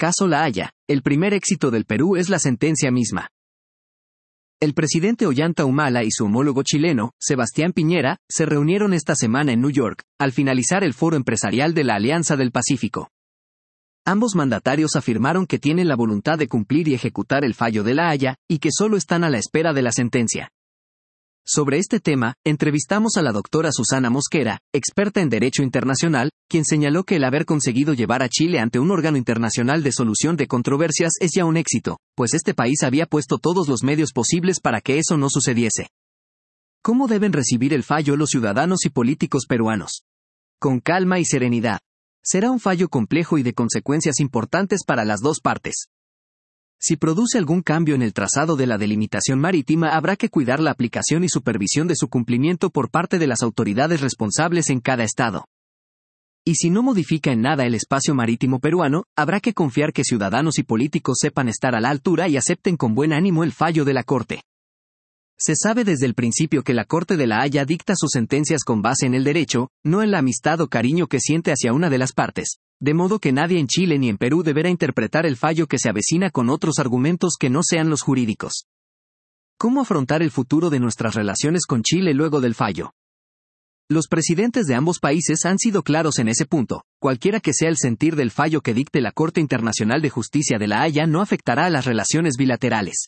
Caso La Haya, el primer éxito del Perú es la sentencia misma. El presidente Ollanta Humala y su homólogo chileno, Sebastián Piñera, se reunieron esta semana en New York, al finalizar el foro empresarial de la Alianza del Pacífico. Ambos mandatarios afirmaron que tienen la voluntad de cumplir y ejecutar el fallo de La Haya, y que solo están a la espera de la sentencia. Sobre este tema, entrevistamos a la doctora Susana Mosquera, experta en Derecho Internacional, quien señaló que el haber conseguido llevar a Chile ante un órgano internacional de solución de controversias es ya un éxito, pues este país había puesto todos los medios posibles para que eso no sucediese. ¿Cómo deben recibir el fallo los ciudadanos y políticos peruanos? Con calma y serenidad. Será un fallo complejo y de consecuencias importantes para las dos partes. Si produce algún cambio en el trazado de la delimitación marítima, habrá que cuidar la aplicación y supervisión de su cumplimiento por parte de las autoridades responsables en cada estado. Y si no modifica en nada el espacio marítimo peruano, habrá que confiar que ciudadanos y políticos sepan estar a la altura y acepten con buen ánimo el fallo de la Corte. Se sabe desde el principio que la Corte de La Haya dicta sus sentencias con base en el derecho, no en la amistad o cariño que siente hacia una de las partes. De modo que nadie en Chile ni en Perú deberá interpretar el fallo que se avecina con otros argumentos que no sean los jurídicos. ¿Cómo afrontar el futuro de nuestras relaciones con Chile luego del fallo? Los presidentes de ambos países han sido claros en ese punto. Cualquiera que sea el sentir del fallo que dicte la Corte Internacional de Justicia de La Haya no afectará a las relaciones bilaterales.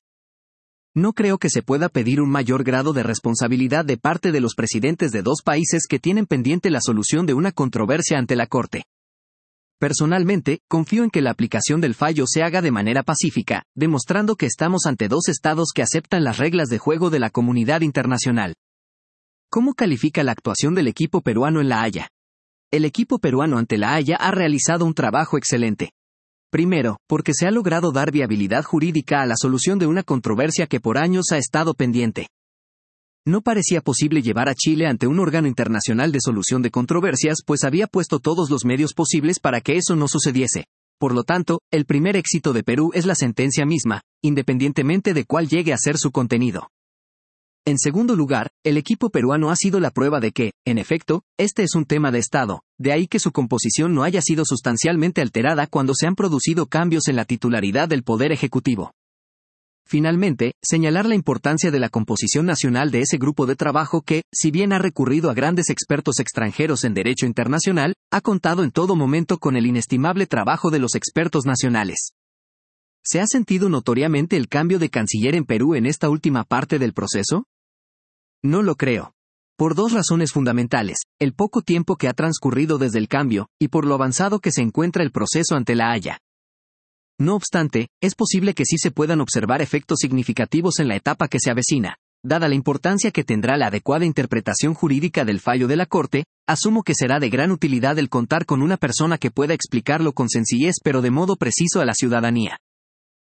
No creo que se pueda pedir un mayor grado de responsabilidad de parte de los presidentes de dos países que tienen pendiente la solución de una controversia ante la Corte. Personalmente, confío en que la aplicación del fallo se haga de manera pacífica, demostrando que estamos ante dos estados que aceptan las reglas de juego de la comunidad internacional. ¿Cómo califica la actuación del equipo peruano en La Haya? El equipo peruano ante La Haya ha realizado un trabajo excelente. Primero, porque se ha logrado dar viabilidad jurídica a la solución de una controversia que por años ha estado pendiente. No parecía posible llevar a Chile ante un órgano internacional de solución de controversias, pues había puesto todos los medios posibles para que eso no sucediese. Por lo tanto, el primer éxito de Perú es la sentencia misma, independientemente de cuál llegue a ser su contenido. En segundo lugar, el equipo peruano ha sido la prueba de que, en efecto, este es un tema de Estado, de ahí que su composición no haya sido sustancialmente alterada cuando se han producido cambios en la titularidad del Poder Ejecutivo. Finalmente, señalar la importancia de la composición nacional de ese grupo de trabajo que, si bien ha recurrido a grandes expertos extranjeros en derecho internacional, ha contado en todo momento con el inestimable trabajo de los expertos nacionales. ¿Se ha sentido notoriamente el cambio de canciller en Perú en esta última parte del proceso? No lo creo. Por dos razones fundamentales: el poco tiempo que ha transcurrido desde el cambio, y por lo avanzado que se encuentra el proceso ante La Haya. No obstante, es posible que sí se puedan observar efectos significativos en la etapa que se avecina. Dada la importancia que tendrá la adecuada interpretación jurídica del fallo de la Corte, asumo que será de gran utilidad el contar con una persona que pueda explicarlo con sencillez pero de modo preciso a la ciudadanía.